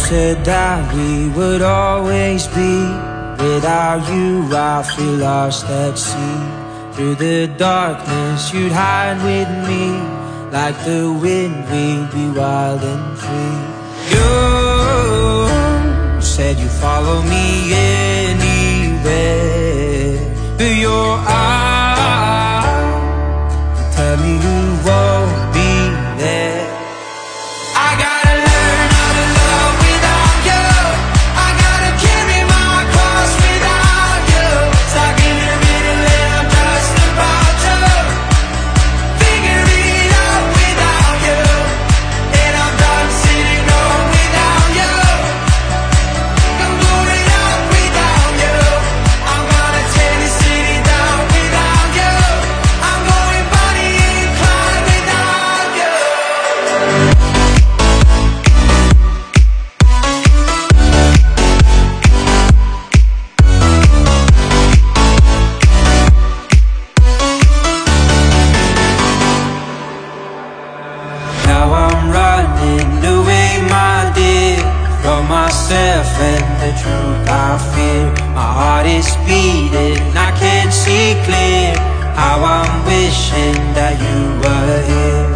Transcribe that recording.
said that we would always be. Without you I feel lost at sea. Through the darkness you'd hide with me. Like the wind we'd be wild and free. You said you'd follow me anywhere. But your eyes tell me you won't be there. I gotta learn how to love without you. I gotta carry my cross without you. Stuck in a middle and I'm just about to figure it out without you. And I'm done sitting home without you. I'm going out without you. I'm gonna tear the city down without you. I'm going Bonnie and Clyde without you. Now I'm running away, my dear, from myself and the truth I fear. My heart is beating, I can't see clear. How I'm wishing that you were here.